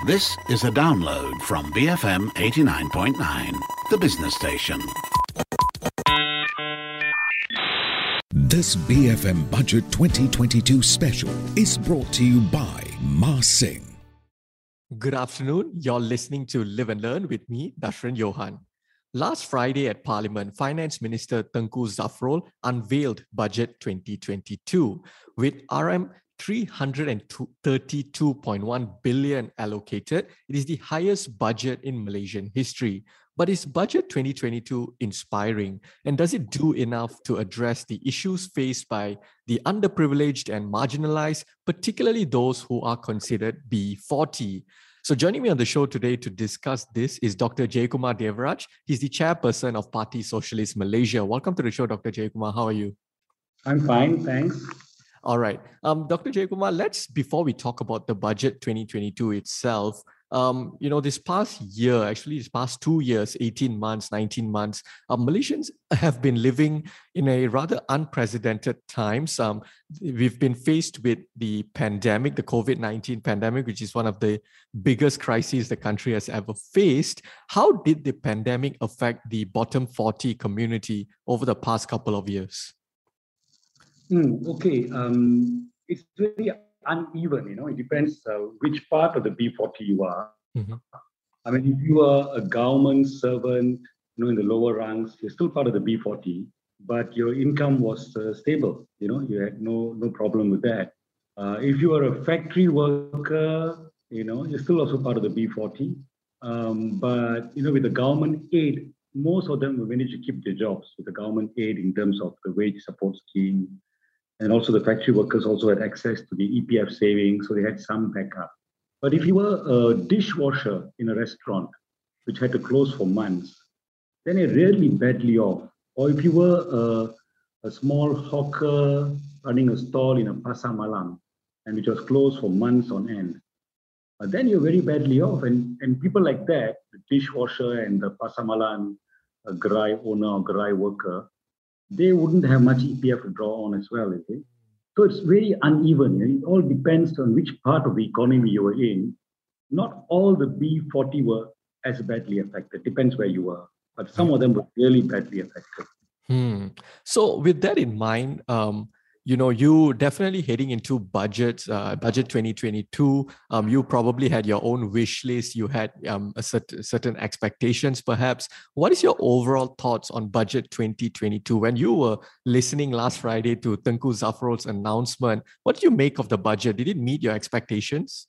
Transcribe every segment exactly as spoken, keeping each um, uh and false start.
This is a download from B F M eighty-nine point nine, the business station. This B F M Budget twenty twenty-two special is brought to you by Mas Singh. Good afternoon. You're listening to Live and Learn with me, Dashran Johan. Last Friday at Parliament, Finance Minister Tengku Zafrul unveiled Budget twenty twenty-two with R M three hundred thirty-two point one billion allocated. It is the highest budget in Malaysian history. But is Budget twenty twenty-two inspiring? And does it do enough to address the issues faced by the underprivileged and marginalized, particularly those who are considered B forty? So joining me on the show today to discuss this is Doctor Jayakumar Devaraj. He's the chairperson of Parti Sosialis Malaysia. Welcome to the show, Doctor Jayakumar. How are you? I'm fine, thanks. All right. Um, Doctor Jayakumar, let's, before we talk about the Budget twenty twenty-two itself, um, you know, this past year, actually this past two years, eighteen months, nineteen months, uh, Malaysians have been living in a rather unprecedented times. Um, we've been faced with the pandemic, the COVID nineteen pandemic, which is one of the biggest crises the country has ever faced. How did the pandemic affect the bottom forty community over the past couple of years? Mm, okay, um, it's very uneven, you know, it depends uh, which part of the B forty you are. Mm-hmm. I mean, if you are a government servant, you know, in the lower ranks, you're still part of the B forty, but your income was uh, stable, you know, you had no, no problem with that. Uh, if you are a factory worker, you know, you're still also part of the B forty, um, but, you know, with the government aid, most of them will manage to keep their jobs with the government aid in terms of the wage support scheme. And also the factory workers also had access to the E P F savings, so they had some backup. But if you were a dishwasher in a restaurant, which had to close for months, then you're really badly off. Or if you were a, a small hawker running a stall in a Pasar Malam, and which was closed for months on end, uh, then you're very badly off. And, and people like that, the dishwasher and the Pasar Malam uh, gerai owner or gerai worker, they wouldn't have much E P F to draw on as well, is it? So it's very uneven. It all depends on which part of the economy you were in. Not all the B forty were as badly affected. Depends where you were. But some of them were really badly affected. Hmm. So with that in mind, um, you know, you definitely heading into budgets, uh, budget twenty twenty-two. Um, you probably had your own wish list. You had um, a certain, certain expectations, perhaps. What is your overall thoughts on budget twenty twenty-two? When you were listening last Friday to Tengku Zafrul's announcement, what do you make of the budget? Did it meet your expectations?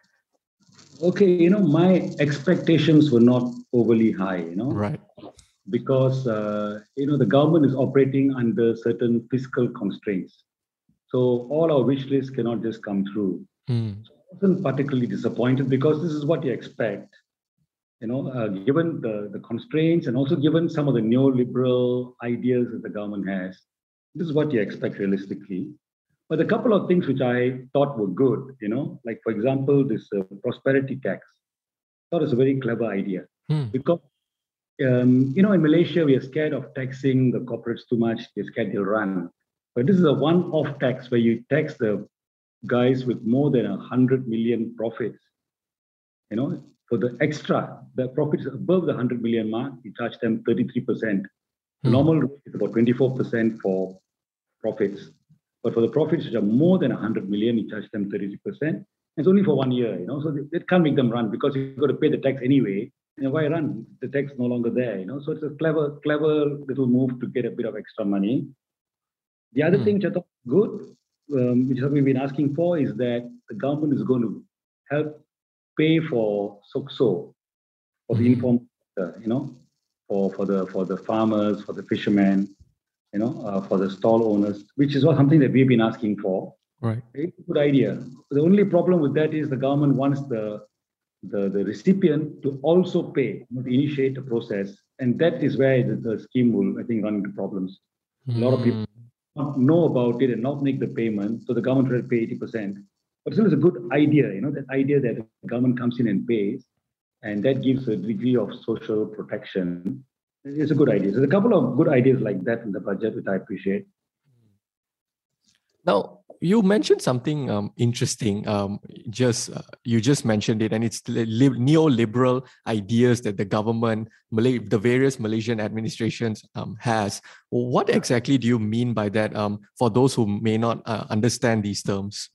Okay, you know, my expectations were not overly high, you know. Right. Because, uh, you know, the government is operating under certain fiscal constraints. So all our wish lists cannot just come through. Mm. So I wasn't particularly disappointed because this is what you expect, you know, uh, given the, the constraints and also given some of the neoliberal ideas that the government has. This is what you expect realistically. But a couple of things which I thought were good, you know, like, for example, this uh, prosperity tax. I thought it was a very clever idea. Mm. Because Um, you know, in Malaysia, we are scared of taxing the corporates too much. They're scared they'll run. But this is a one-off tax where you tax the guys with more than one hundred million profits. You know, for the extra, the profits above the one hundred million mark, you charge them thirty-three percent. The Hmm. normal rate is about twenty-four percent for profits. But for the profits which are more than one hundred million, you charge them thirty-three percent. It's only for one year, you know, so it can't make them run because you've got to pay the tax anyway. And why run? The tax is no longer there, you know. So it's a clever, clever little move to get a bit of extra money. The other Hmm. thing which I thought good, um, which we've been asking for, is that the government is going to help pay for S O C S O, for the Mhm. informal sector, you know, for, for the for the farmers, for the fishermen, you know, uh, for the stall owners, which is what something that we've been asking for. Right. It's a good idea. The only problem with that is the government wants the The, the recipient to also pay, you know, to initiate the process. And that is where the, the scheme will, I think, run into problems. A lot of people not know about it and not make the payment. So the government will pay eighty percent. But still, it's a good idea, you know, that idea that the government comes in and pays, and that gives a degree of social protection. It's a good idea. So there's a couple of good ideas like that in the budget, which I appreciate. Now, you mentioned something um, interesting. Um, just uh, you just mentioned it, and it's li- li- neoliberal ideas that the government, Malay, the various Malaysian administrations um, has. What exactly do you mean by that? Um, for those who may not uh, understand these terms.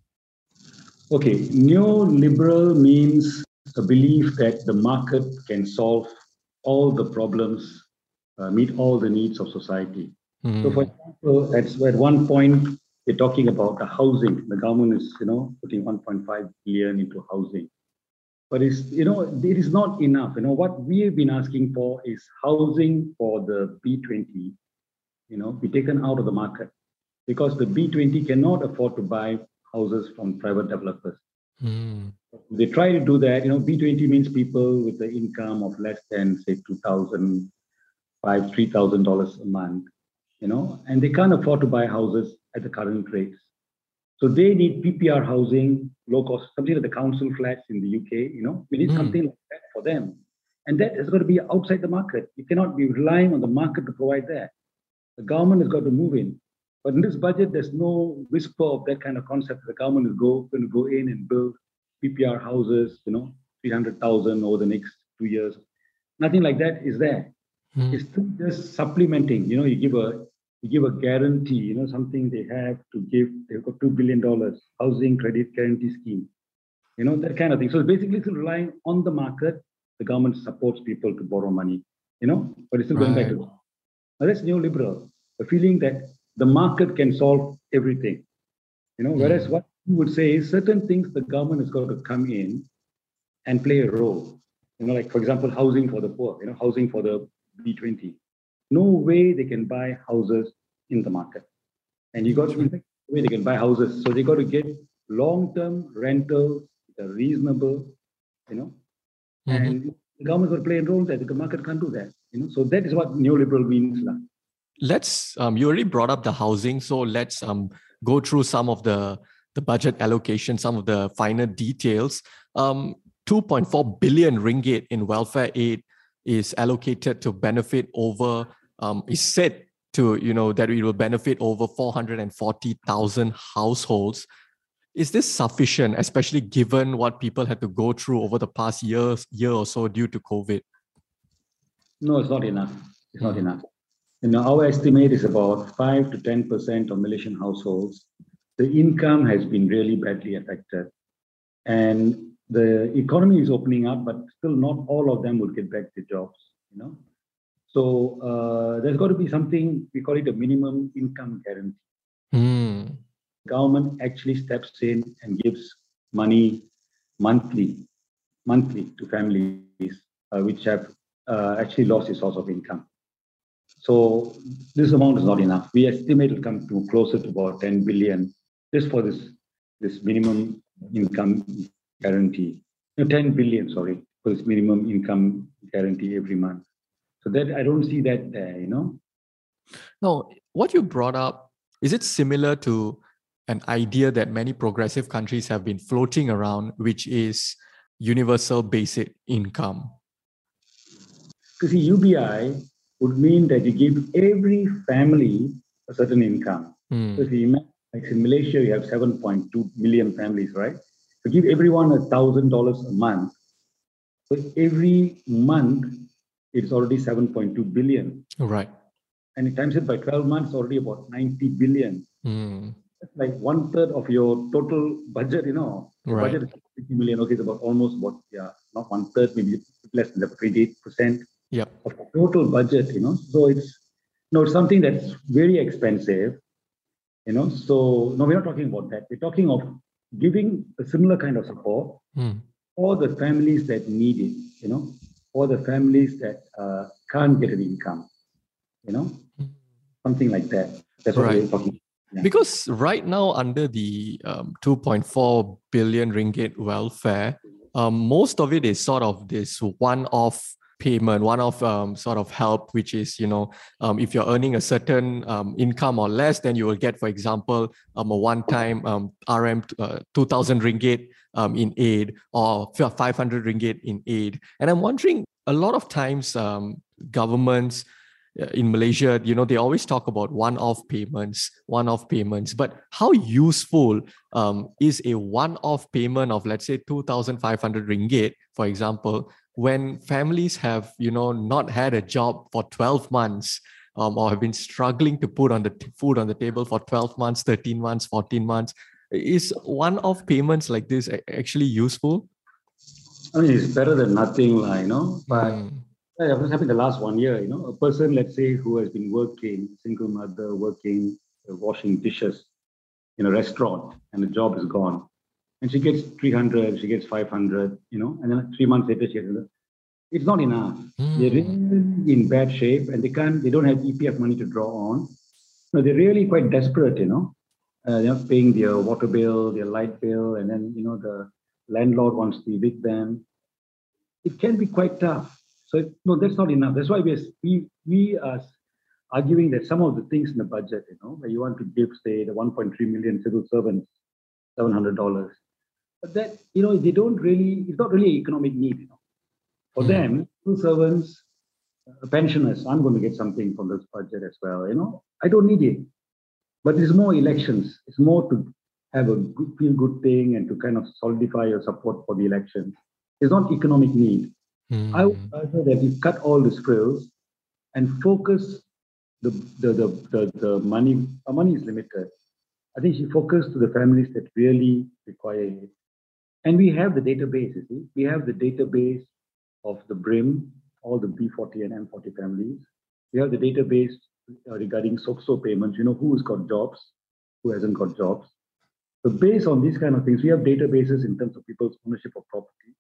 Okay, neoliberal means a belief that the market can solve all the problems, uh, meet all the needs of society. Mm. So, for example, at, at one point, we're talking about the housing. The government is, you know, putting one point five billion into housing. But it's, you know, it is not enough. You know, what we have been asking for is housing for the B twenty, you know, be taken out of the market because the B twenty cannot afford to buy houses from private developers. Mm. They try to do that. You know, B twenty means people with the income of less than, say, two thousand five, three thousand dollars a month, you know, and they can't afford to buy houses at the current rates. So they need P P R housing, low cost, something like the council flats in the U K, you know, we need mm. something like that for them. And that is going to be outside the market. You cannot be relying on the market to provide that. The government has got to move in. But in this budget, there's no whisper of that kind of concept. The government is go, going to go in and build P P R houses, you know, three hundred thousand over the next two years. Nothing like that is there. Mm. It's still just supplementing. You know, you give a you give a guarantee, you know, something they have to give. They've got two billion dollars housing credit guarantee scheme, you know, that kind of thing. So it's basically still relying on the market. The government supports people to borrow money, you know, but it's still right. going back to that. Now that's neoliberal, the feeling that the market can solve everything, you know, whereas mm. what you would say is certain things the government has got to come in and play a role, you know, like, for example, housing for the poor, you know, housing for the B twenty. No way they can buy houses in the market. And you got to, in fact, no way they can buy houses. So they got to get long-term rentals that are reasonable, you know, mm-hmm. and the government got to play a role that the market can't do that, you know. So that is what neoliberal means. Let's, um, you already brought up the housing. So let's um, go through some of the, the budget allocation, some of the finer details. Um, two point four billion ringgit in welfare aid is allocated to benefit over, um, is said to, you know, that it will benefit over four hundred forty thousand households. Is this sufficient, especially given what people had to go through over the past years, year or so due to COVID? No, it's not enough. It's not enough. You know, our estimate is about five to ten percent of Malaysian households. The income has been really badly affected. And the economy is opening up, but still not all of them will get back to jobs, you know. So uh, there's got to be something, we call it a minimum income guarantee. Mm. Government actually steps in and gives money monthly, monthly to families uh, which have uh, actually lost a source of income. So this amount is not enough. We estimate it will come to closer to about ten billion just for this, this minimum income guarantee. No, ten billion, sorry, for this minimum income guarantee every month. So that I don't see that there, you know. No, what you brought up, is it similar to an idea that many progressive countries have been floating around, which is universal basic income? You see, U B I would mean that you give every family a certain income. Mm. So if you imagine, like in Malaysia, you have seven point two million families, right? So give everyone a thousand dollars a month. So every month, it's already seven point two billion. Right. And it times it by twelve months, already about ninety billion. Mm. That's like one third of your total budget, you know. Right. Budget is fifty million. Okay, it's about almost about, yeah, not one third, maybe less than twenty-eight percent yep. of the total budget, you know. So it's, you know, it's something that's very expensive, you know. So, no, we're not talking about that. We're talking of giving a similar kind of support mm. for the families that need it, you know, or the families that uh, can't get an income, you know, something like that. That's what right. we're talking about. Yeah. Because right now, under the um, two point four billion ringgit welfare, um, most of it is sort of this one-off payment, one-off um, sort of help, which is, you know, um, if you're earning a certain um, income or less, then you will get, for example, um, a one-time um, R M uh, two thousand ringgit um, in aid or five hundred ringgit in aid. And I'm wondering, a lot of times um, governments in Malaysia, you know, they always talk about one-off payments, one-off payments. But how useful um, is a one-off payment of, let's say, two thousand five hundred ringgit, for example, when families have, you know, not had a job for twelve months um, or have been struggling to put on the t- food on the table for twelve months, thirteen months, fourteen months? Is one-off payments like this actually useful? I mean, it's better than nothing, you know, but Mm. yeah, what's happened the last one year, you know, a person, let's say, who has been working, single mother, working, uh, washing dishes in a restaurant, and the job is gone. And she gets three hundred, she gets five hundred, you know, and then three months later, she has, it's not enough. Mm. They're really in bad shape and they can't, they don't have E P F money to draw on. No, they're really quite desperate, you know. Uh, they're not paying their water bill, their light bill, and then, you know, the landlord wants to evict them. It can be quite tough. So, no, that's not enough. That's why we are, we, we are arguing that some of the things in the budget, you know, where you want to give, say, the one point three million civil servants seven hundred dollars. But that, you know, they don't really, it's not really an economic need, you know. For mm. them, civil servants, uh, pensioners, I'm going to get something from this budget as well, you know. I don't need it. But it's more elections. It's more to have a good, feel good thing and to kind of solidify your support for the election. It's not economic need. Mm. I would rather that we cut all the frills and focus the the the the, the money. Our money is limited. I think she focused to the families that really require it. And we have the database, you see. We have the database of the B R I M, all the B forty and M forty families. We have the database regarding S O C S O payments, you know, who's got jobs, who hasn't got jobs. So based on these kind of things, we have databases in terms of people's ownership of property.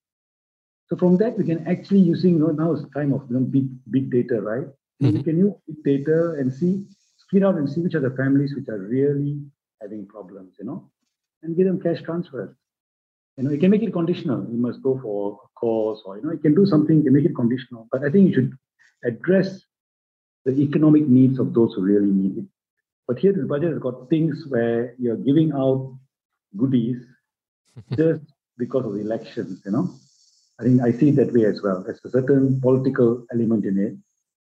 So from that, we can actually using, you know, now it's time of, you know, big, big data, right? Mm-hmm. We can use big data and see, screen out and see which are the families which are really having problems, you know, and give them cash transfers. You know, you can make it conditional. You must go for a course or, you know, you can do something to make it conditional. But I think you should address the economic needs of those who really need it. But here, this budget has got things where you're giving out goodies just because of the elections, you know. I think I see it that way as well. There's a certain political element in it.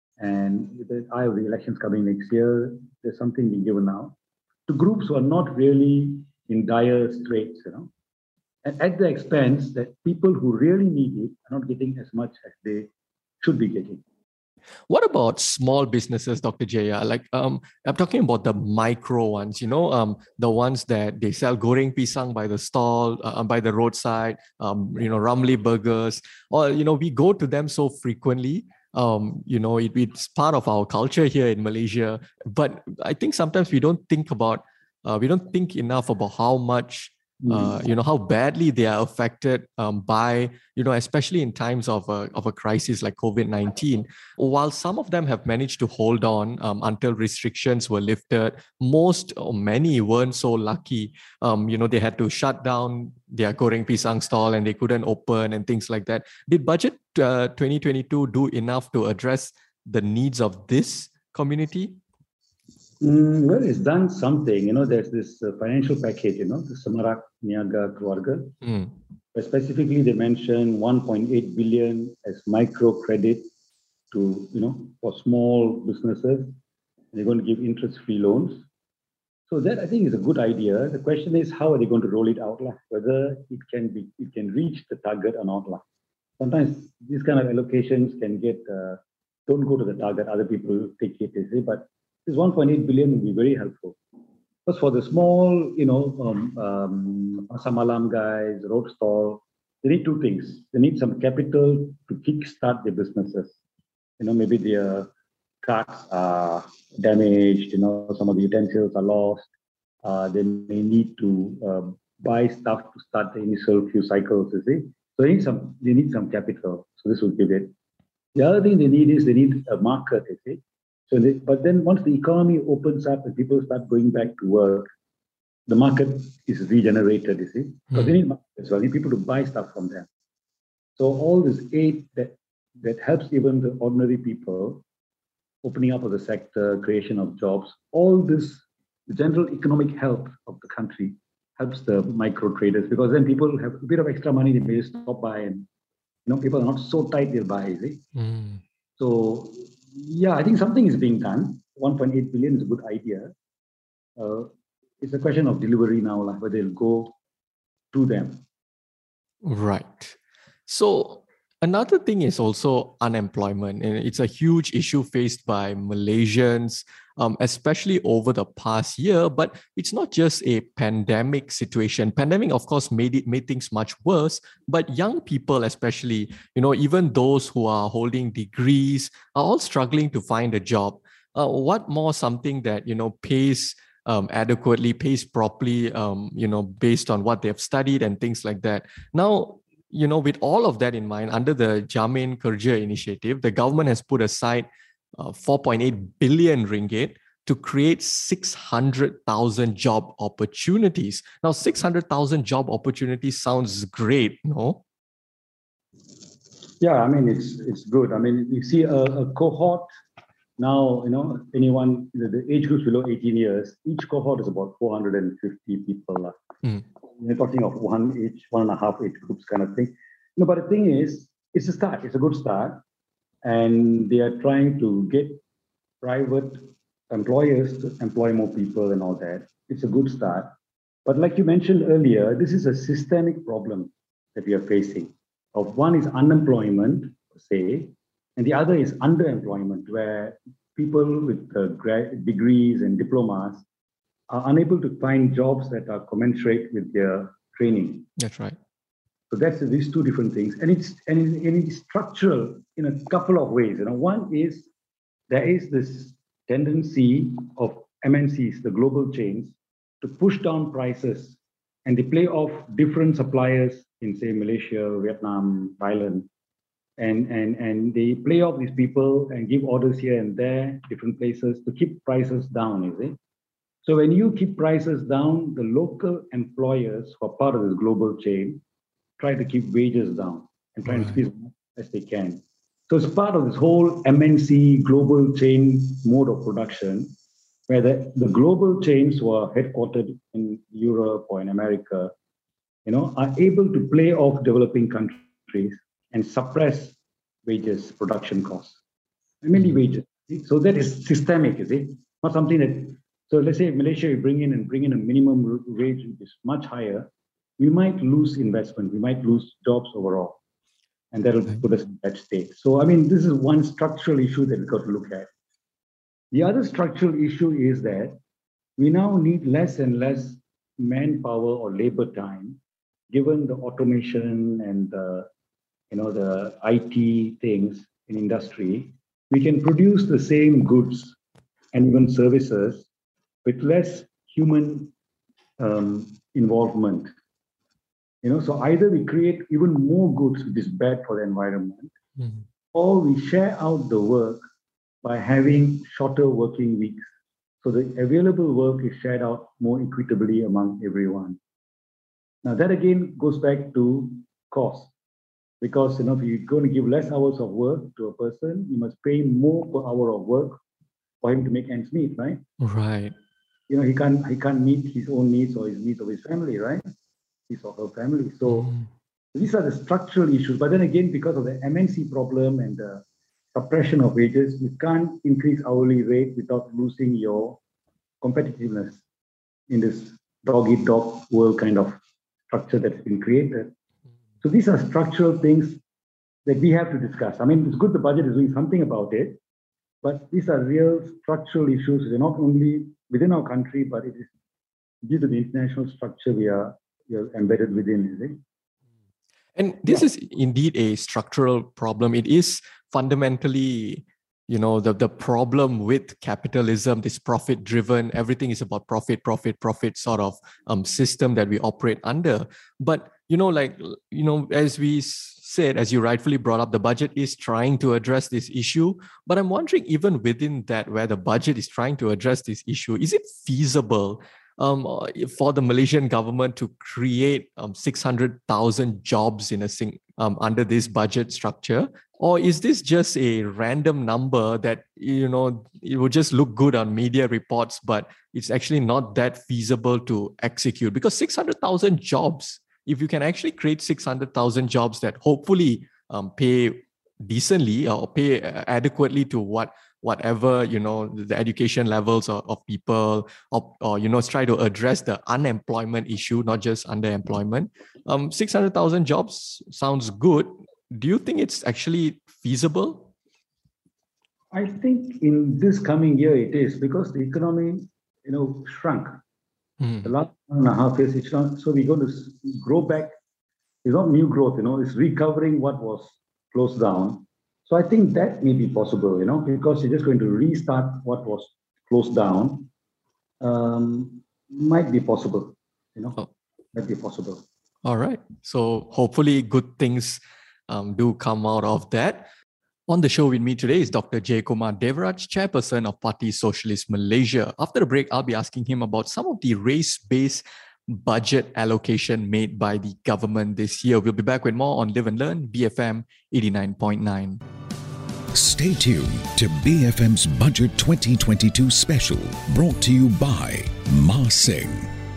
And with the eye of the elections coming next year, there's something being given out to groups who are not really in dire straits, you know. And at the expense that people who really need it are not getting as much as they should be getting. What about small businesses, Doctor Jaya? Like, um, I'm talking about the micro ones, you know, um, the ones that they sell goreng pisang by the stall, uh, by the roadside, um, you know, Ramly burgers, or, you know, we go to them so frequently. Um, you know, it, it's part of our culture here in Malaysia. But I think sometimes we don't think about, uh, we don't think enough about how much Uh, you know, how badly they are affected um, by, you know, especially in times of a, of a crisis like COVID nineteen. While some of them have managed to hold on um, until restrictions were lifted, most or many weren't so lucky. Um, you know, they had to shut down their goreng pisang stall and they couldn't open and things like that. Did Budget uh, twenty twenty-two do enough to address the needs of this community? Mm, well, it's done something. You know, there's this uh, financial package, you know, the Semarak Niaga Keluarga. Mm. But specifically, they mention one point eight billion as microcredit to, you know, for small businesses. They're going to give interest-free loans. So that, I think, is a good idea. The question is, how are they going to roll it out? Lah? Whether it can be, it can reach the target or not. Lah. Sometimes these kind of allocations can get, uh, don't go to the target. Other people take it, you see, but this one point eight billion will be very helpful. Because for the small, you know, um, um, pasar malam guys, road stall, they need two things. They need some capital to kickstart their businesses. You know, maybe their carts are damaged, you know, some of the utensils are lost. Uh, they may need to uh, buy stuff to start the initial few cycles, you see. So they need some, they need some capital. So this will give it. The other thing they need is they need a market, you see. So, they, but then once the economy opens up and people start going back to work, the market is regenerated, you see. Because mm. they need market as well. They need people to buy stuff from them. So all this aid that, that helps even the ordinary people, opening up of the sector, creation of jobs, all this, the general economic health of the country helps the micro traders, because then people have a bit of extra money, they may just stop by and, you know, people are not so tight, they'll buy, you see. Mm. So Yeah, I think something is being done. one point eight billion is a good idea. Uh, it's a question of delivery now, like whether it'll go to them. Right. So another thing is also unemployment. And it's a huge issue faced by Malaysians, um, especially over the past year. But it's not just a pandemic situation. Pandemic, of course, made it made things much worse. But young people, especially, you know, even those who are holding degrees, are all struggling to find a job. Uh, what more something that, you know, pays um, adequately, pays properly, um, you know, based on what they have studied and things like that. Now, you know, with all of that in mind, under the Jamin Kerja initiative, the government has put aside uh, four point eight billion ringgit to create six hundred thousand job opportunities. Now, six hundred thousand job opportunities sounds great, no? Yeah, I mean, it's it's good. I mean, you see a, a cohort now, you know, anyone, the, the age groups below eighteen years, each cohort is about four hundred fifty people. Mm. You're talking of one age, one and a half age groups kind of thing. No, but the thing is, it's a start. It's a good start. And they are trying to get private employers to employ more people and all that. It's a good start. But like you mentioned earlier, this is a systemic problem that we are facing. Of one is unemployment, say, and the other is underemployment, where people with uh, grad- degrees and diplomas are unable to find jobs that are commensurate with their training. That's right. So that's these two different things, and it's and, it, and it's structural in a couple of ways. You know, one is there is this tendency of M N Cs, the global chains, to push down prices, and they play off different suppliers in, say, Malaysia, Vietnam, Thailand, and and and they play off these people and give orders here and there, different places, to keep prices down. You see. So when you keep prices down, the local employers who are part of this global chain try to keep wages down and try right. to squeeze as much as they can. So it's part of this whole M N C global chain mode of production, where the, the global chains who are headquartered in Europe or in America, you know, are able to play off developing countries and suppress wages, production costs, mainly wages. So that is systemic, is it? Not something that. So let's say Malaysia, we bring in and bring in a minimum wage which is much higher, we might lose investment, we might lose jobs overall, and that'll okay. put us in that state. So, I mean, this is one structural issue that we've got to look at. The other structural issue is that we now need less and less manpower or labor time, given the automation and the, you know, the I T things in industry. We can produce the same goods and even services with less human um, involvement. You know, so either we create even more goods, which is bad for the environment, mm-hmm. or we share out the work by having shorter working weeks. So the available work is shared out more equitably among everyone. Now that again goes back to cost, because you know if you're going to give less hours of work to a person, you must pay more per hour of work for him to make ends meet, right? Right. You know, he can't he can't meet his own needs or his needs of his family, right? His or her family. So mm. these are the structural issues. But then again, because of the M N C problem and the suppression of wages, you can't increase hourly rate without losing your competitiveness in this dog-eat-dog world kind of structure that's been created. So these are structural things that we have to discuss. I mean, it's good the budget is doing something about it, but these are real structural issues. They're not only within our country, but it is due to the international structure we are, we are embedded within, is it? And this yeah. is indeed a structural problem. It is fundamentally, you know, the, the problem with capitalism, this profit-driven, everything is about profit, profit, profit sort of um, system that we operate under. But, you know, like, you know, as we said, as you rightfully brought up, the budget is trying to address this issue. But I'm wondering, even within that, where the budget is trying to address this issue, is it feasible um, for the Malaysian government to create um, six hundred thousand jobs in a sing, um, under this budget structure? Or is this just a random number that, you know, it would just look good on media reports, but it's actually not that feasible to execute? Because six hundred thousand jobs, if you can actually create six hundred thousand jobs that hopefully um, pay decently or pay adequately to what whatever, you know, the education levels of, of people, or, or, you know, try to address the unemployment issue, not just underemployment. Um, six hundred thousand jobs sounds good. Do you think it's actually feasible? I think in this coming year it is, because the economy, you know, shrunk. Mm. The last one and a half years it shrunk. So we're going to grow back. It's not new growth, you know, it's recovering what was closed down. So I think that may be possible, you know, because you're just going to restart what was closed down. Um, might be possible, you know, oh. might be possible. All right. So hopefully good things um, do come out of that. On the show with me today is Doctor Jayakumar Devaraj, Chairperson of Parti Socialist Malaysia. After the break, I'll be asking him about some of the race-based budget allocation made by the government this year. We'll be back with more on Live and Learn, B F M eighty-nine point nine. Stay tuned to B F M's Budget twenty twenty-two special, brought to you by Ma Sing.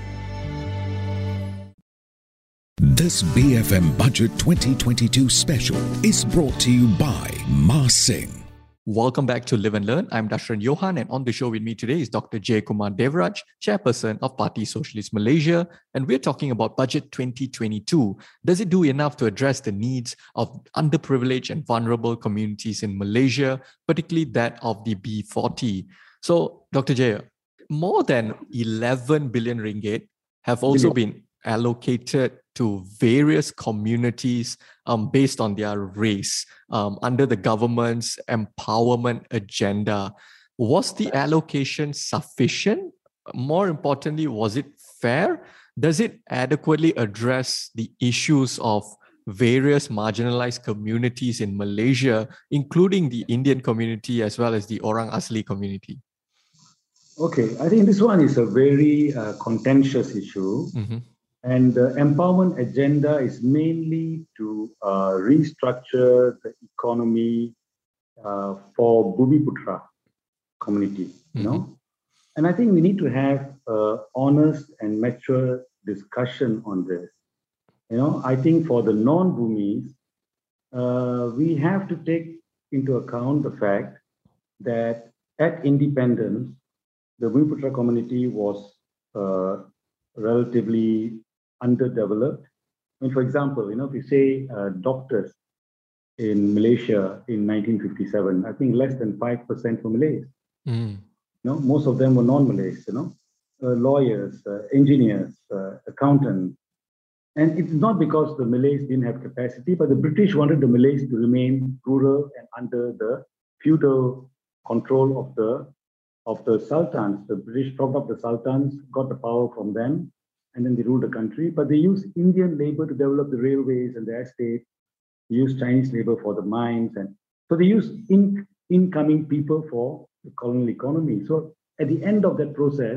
This B F M Budget twenty twenty-two special is brought to you by Ma Sing. Welcome back to Live and Learn. I'm Dashran Johan, and on the show with me today is Doctor Jayakumar Devaraj, Chairperson of Parti Socialist Malaysia, and we're talking about Budget twenty twenty-two. Does it do enough to address the needs of underprivileged and vulnerable communities in Malaysia, particularly that of the B forty? So, Doctor Jaya, more than eleven billion ringgit have also been allocated to various communities um, based on their race um, under the government's empowerment agenda. Was the allocation sufficient? More importantly, was it fair? Does it adequately address the issues of various marginalized communities in Malaysia, including the Indian community as well as the Orang Asli community? Okay, I think this one is a very uh, contentious issue. Mm-hmm. And the empowerment agenda is mainly to uh, restructure the economy uh, for Bumiputra community, you mm-hmm. know. And I think we need to have an honest and mature discussion on this. You know, I think for the non-Bumis, uh, we have to take into account the fact that at independence, the Bumiputra community was uh, relatively underdeveloped. I mean, for example, you know, if you say uh, doctors in Malaysia in nineteen fifty-seven, I think less than five percent were Malays. Mm. You know, most of them were non-Malays, you know, uh, lawyers, uh, engineers, uh, accountants. And it's not because the Malays didn't have capacity, but the British wanted the Malays to remain rural and under the feudal control of the of the sultans. The British propped up the sultans, got the power from them, and then they ruled the country. But they used Indian labor to develop the railways and the estate. They used Chinese labor for the mines. And so they used in, incoming people for the colonial economy. So at the end of that process,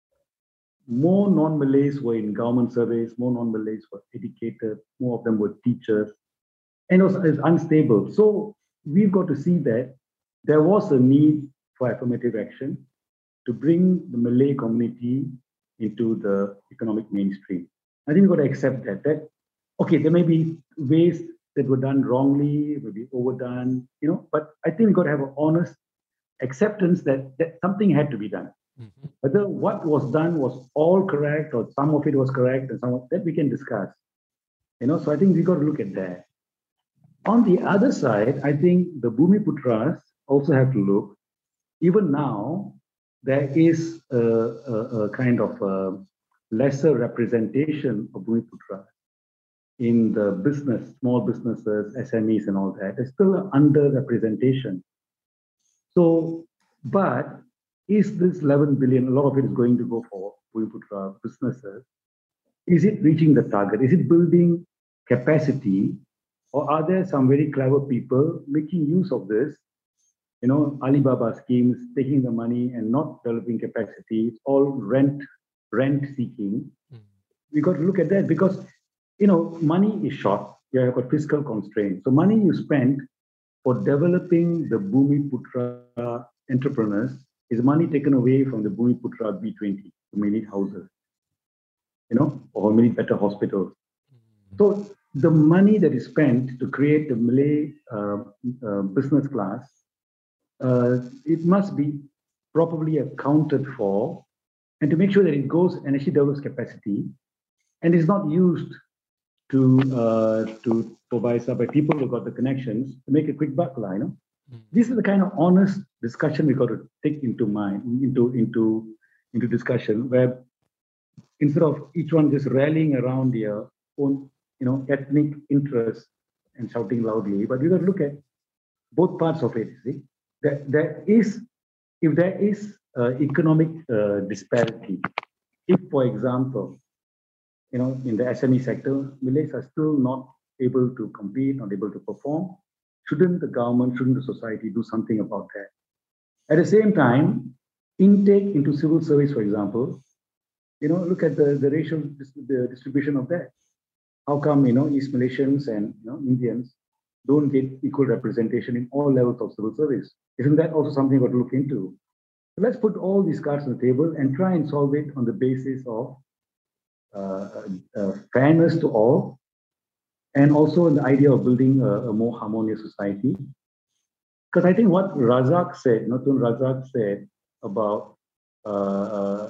more non-Malays were in government service, more non-Malays were educated, more of them were teachers, and it was, it was unstable. So we've got to see that there was a need for affirmative action to bring the Malay community into the economic mainstream. I think we've got to accept that. That, okay, there may be ways that were done wrongly, maybe overdone, you know, but I think we've got to have an honest acceptance that, that something had to be done. Mm-hmm. Whether what was done was all correct or some of it was correct and some of that we can discuss. You know, so I think we've got to look at that. On the other side, I think the Bumiputras also have to look, even now, there is a, a, a kind of a lesser representation of Bumiputra in the business, small businesses, S M Es and all that. There's still an underrepresentation. So, but is this eleven billion, a lot of it is going to go for Bumiputra businesses. Is it reaching the target? Is it building capacity? Or are there some very clever people making use of this? You know, Alibaba schemes, taking the money and not developing capacity, it's all rent, rent seeking. Mm. We got to look at that because, you know, money is short. You have got fiscal constraints. So money you spend for developing the Bumiputra entrepreneurs is money taken away from the Bumiputra B twenty, who may need houses, you know, or may need better hospitals. Mm. So the money that is spent to create the Malay uh, uh, business class uh, it must be properly accounted for, and to make sure that it goes and actually develops capacity and is not used to uh, to provide stuff by people who got the connections to make a quick buck, you know. Mm. This is the kind of honest discussion we got to take into mind, into into into discussion, where instead of each one just rallying around their own, you know, ethnic interests and shouting loudly, but we got to look at both parts of it. See, there, there is, if there is uh, economic uh, disparity, if, for example, you know, in the S M E sector, Malays are still not able to compete, not able to perform, shouldn't the government, shouldn't the society do something about that? At the same time, intake into civil service, for example, you know, look at the, the racial the distribution of that. How come, you know, East Malaysians and, you know, Indians don't get equal representation in all levels of civil service? Isn't that also something we've got to look into? So let's put all these cards on the table and try and solve it on the basis of uh, uh, fairness to all, and also the idea of building a, a more harmonious society. Because I think what Razak said, Natun Razak said about uh, uh,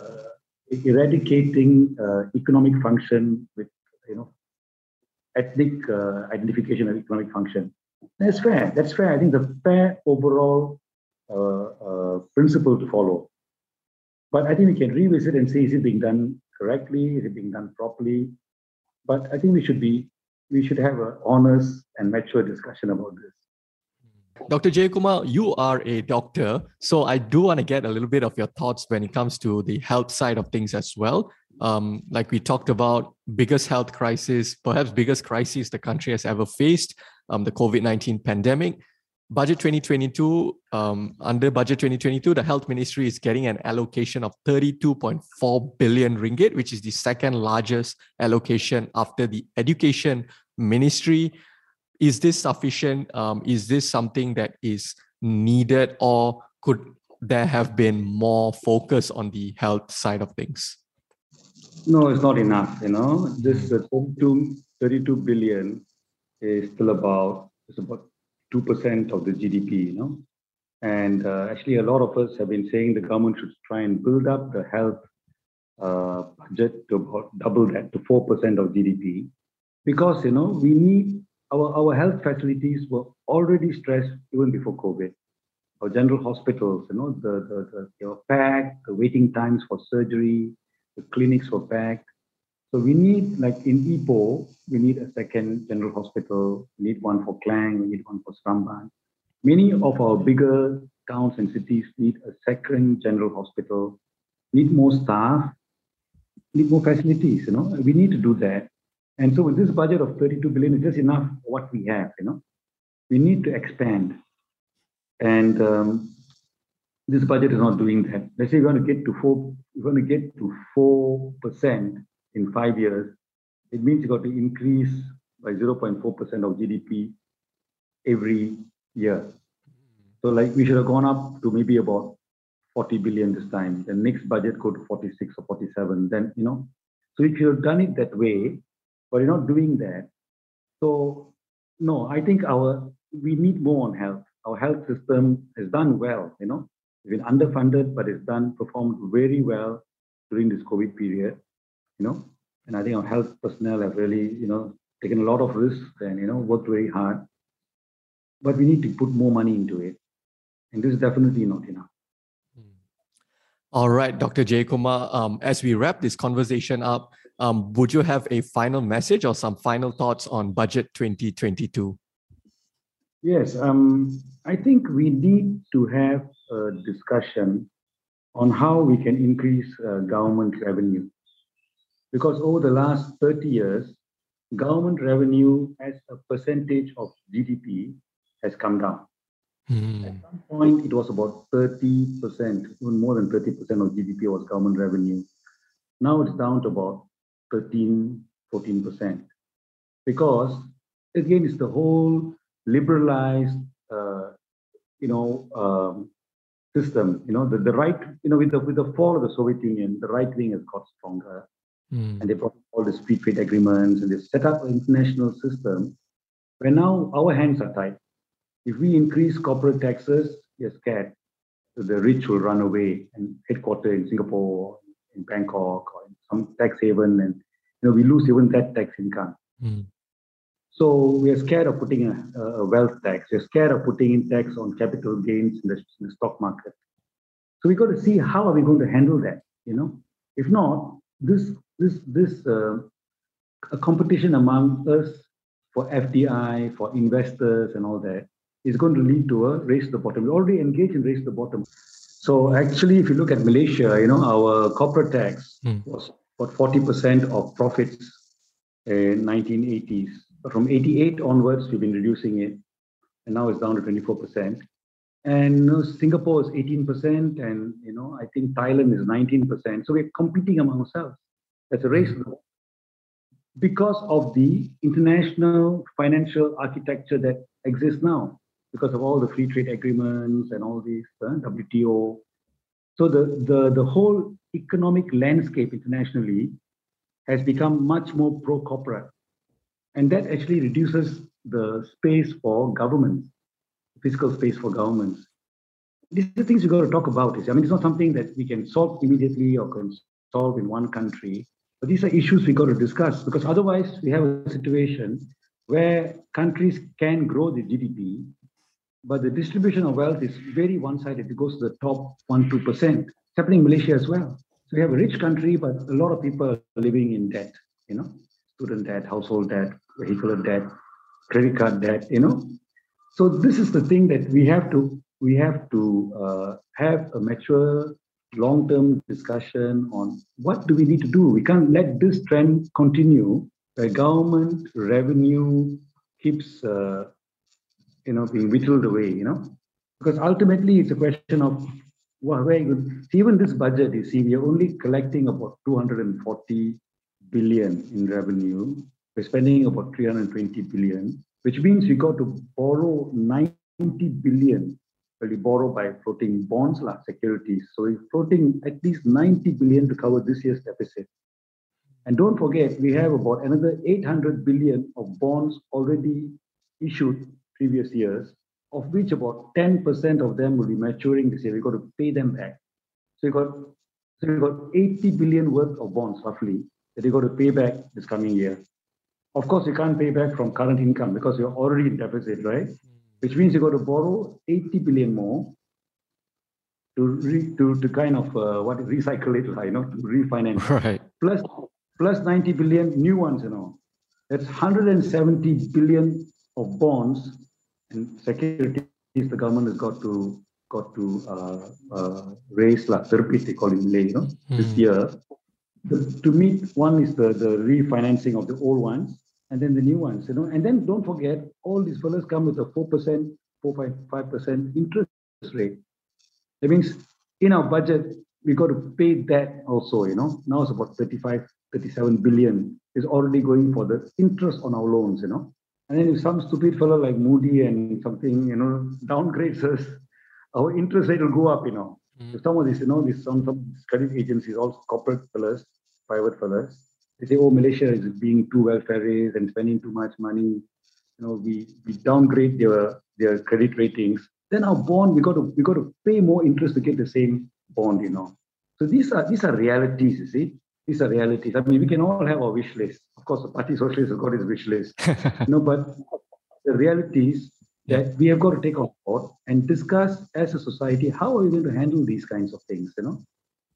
eradicating uh, economic function with, you know, ethnic uh, identification of economic function. That's fair. That's fair. I think the fair overall uh, uh, principle to follow. But I think we can revisit and say, is it being done correctly? Is it being done properly? But I think we should be, we should have an honest and mature discussion about this. Doctor Jayakumar, you are a doctor, so I do want to get a little bit of your thoughts when it comes to the health side of things as well. Um, like we talked about, biggest health crisis, perhaps biggest crisis the country has ever faced, um, the COVID nineteen pandemic. Budget twenty twenty-two, um, under Budget twenty twenty-two, the Health Ministry is getting an allocation of thirty-two point four billion ringgit, which is the second largest allocation after the Education Ministry. Is this sufficient? Um, is this something that is needed, or could there have been more focus on the health side of things? No, it's not enough. You know, this uh, thirty-two, thirty-two billion is still about, it's about two percent of the G D P, you know. And uh, actually, a lot of us have been saying the government should try and build up the health uh, budget to about double that, to four percent of G D P. Because, you know, we need, our, our health facilities were already stressed even before COVID. Our general hospitals, you know, the, the, the, they were packed, the waiting times for surgery, the clinics were packed. So we need, like in Ipoh, we need a second general hospital. We need one for Klang, we need one for Seremban. Many of our bigger towns and cities need a second general hospital, need more staff, need more facilities, you know. We need to do that. And so with this budget of thirty-two billion, it's just enough for what we have, you know. We need to expand. And um, this budget is not doing that. Let's say we're going to get to four, we're going to get to four percent in five years. It means you got to increase by zero point four percent of G D P every year. So like we should have gone up to maybe about forty billion this time. The next budget go to forty-six or forty-seven. Then, you know, so if you have done it that way, but you're not doing that. So no, I think our, we need more on health. Our health system has done well, you know. It's been underfunded, but it's done, performed very well during this COVID period, you know. And I think our health personnel have really, you know, taken a lot of risks and, you know, worked very hard. But we need to put more money into it. And this is definitely not enough. All right, Doctor Jayakumar, um, as we wrap this conversation up, um, would you have a final message or some final thoughts on Budget twenty twenty-two? Yes, um, I think we need to have a discussion on how we can increase uh, government revenue. Because over the last thirty years, government revenue as a percentage of G D P has come down. Mm. At some point, it was about thirty percent, even more than thirty percent of G D P was government revenue. Now it's down to about thirteen, fourteen percent. Because, again, it's the whole liberalized, uh, you know, um, system. You know, the, the right, you know, with the, with the fall of the Soviet Union, the right wing has got stronger. Mm. And they brought all the free trade agreements and they set up an international system where now our hands are tied. If we increase corporate taxes, we are scared that the rich will run away and headquarter in Singapore, in Bangkok, or in some tax haven, and you know we lose even that tax income. Mm. So we are scared of putting a, a wealth tax. We're scared of putting in tax on capital gains in the, in the stock market. So we got to see how are we going to handle that. You know, if not, this this this uh, a competition among us for F D I, for investors, and all that is going to lead to a race to the bottom. We already engaged in race to the bottom. So actually, if you look at Malaysia, you know, our corporate tax mm. was about forty percent of profits in nineteen eighties. But from eighty-eight onwards, we've been reducing it, and now it's down to twenty-four percent. And you know, Singapore is eighteen percent, and you know, I think Thailand is nineteen percent. So we're competing among ourselves. That's a race because of the international financial architecture that exists now, because of all the free trade agreements and all these uh, W T O. So the, the, the whole economic landscape internationally has become much more pro-corporate. And that actually reduces the space for governments, fiscal space for governments. These are things you've got to talk about. I mean, it's not something that we can solve immediately or can solve in one country. But these are issues we've got to discuss, because otherwise we have a situation where countries can grow the G D P, but the distribution of wealth is very one-sided. It goes to the top one, two percent. It's happening in Malaysia as well. So we have a rich country, but a lot of people are living in debt, you know, student debt, household debt, vehicular debt, credit card debt, you know. So this is the thing that we have to, we have to uh, have a mature, long-term discussion on what do we need to do. We can't let this trend continue where government revenue keeps, uh, you know, being whittled away, you know, because ultimately it's a question of, well, where you, see, even this budget, you see, we are only collecting about two hundred forty billion in revenue. We're spending about three hundred twenty billion, which means we got to borrow ninety billion. Well, we borrow by floating bonds, like securities. So we're floating at least ninety billion to cover this year's deficit. And don't forget, we have about another eight hundred billion of bonds already issued previous years, of which about ten percent of them will be maturing this year. We've got to pay them back. So we've got, so we've got eighty billion worth of bonds, roughly, that we've got to pay back this coming year. Of course, we can't pay back from current income because you're already in deficit, right? Which means you've got to borrow eighty billion more to re, to, to kind of uh, what recycle it, you know, to refinance. Right. Plus, plus ninety billion new ones, you know. That's one hundred seventy billion of bonds and securities the government has got to got to uh, uh, raise, like terbit, they call it in Malay, you know, mm. this year. The, to meet, one is the, the refinancing of the old ones, and then the new ones, you know. And then don't forget, all these fellas come with a four percent, four point five percent interest rate. That means in our budget, we got to pay that also, you know. Now it's about thirty-five, thirty-seven billion is already going for the interest on our loans, you know. And then if some stupid fellow like Moody and something, you know, downgrades us, our interest rate will go up, you know. Mm. If some of these, you know, these some, some credit agencies, also corporate fellas, private fellas, they say, oh, Malaysia is being too welfare-raised and spending too much money. You know, we, we downgrade their their credit ratings. Then our bond, we got to we got to pay more interest to get the same bond, you know. So these are these are realities, you see. These are realities. I mean, we can all have our wish list. Of course, the Party Socialist has got his wish list. You know, but the realities that we have got to take on board and discuss as a society, how are we going to handle these kinds of things, you know?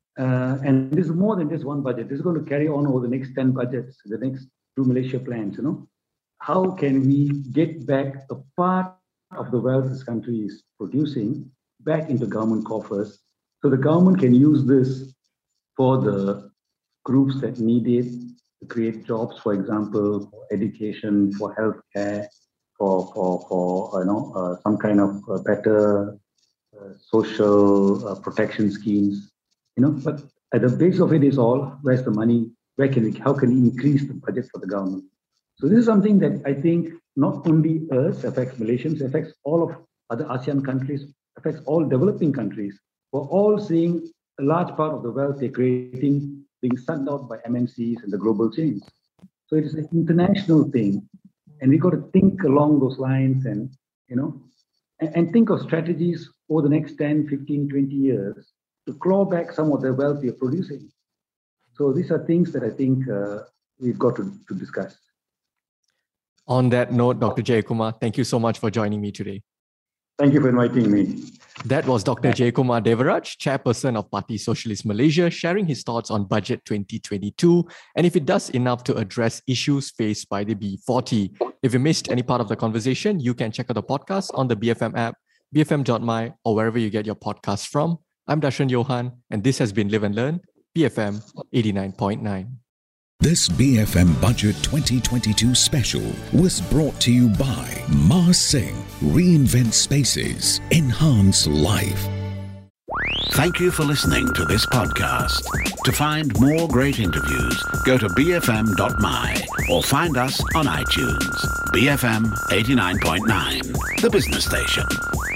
Uh, and this is more than just one budget. This is going to carry on over the next ten budgets, the next two Malaysia plans, you know. How can we get back a part of the wealth this country is producing back into government coffers, so the government can use this for the groups that need it, to create jobs, for example, for education, for healthcare, for, for, for you know, uh, some kind of uh, better uh, social uh, protection schemes. You know, but at the base of it is all, where's the money? Where can we, how can we increase the budget for the government? So this is something that I think not only us affects Malaysians, affects all of other ASEAN countries, affects all developing countries. We're all seeing a large part of the wealth they're creating being sucked out by M N Cs and the global chains. So it is an international thing, and we got to think along those lines, and you know, and, and think of strategies over the next ten, fifteen, twenty years to claw back some of the wealth you're producing. So these are things that I think uh, we've got to, to discuss. On that note, Doctor Jayakumar, thank you so much for joining me today. Thank you for inviting me. That was Doctor Jayakumar Devaraj, Chairperson of Parti Socialist Malaysia, sharing his thoughts on Budget twenty twenty-two and if it does enough to address issues faced by the B forty. If you missed any part of the conversation, you can check out the podcast on the B F M app, b f m dot m y, or wherever you get your podcasts from. I'm Dashran Johan, and this has been Live and Learn, B F M eighty-nine point nine. This B F M Budget twenty twenty-two special was brought to you by Ma Sing. Reinvent spaces, enhance life. Thank you for listening to this podcast. To find more great interviews, go to b f m dot m y or find us on iTunes. B F M eighty-nine point nine, the business station.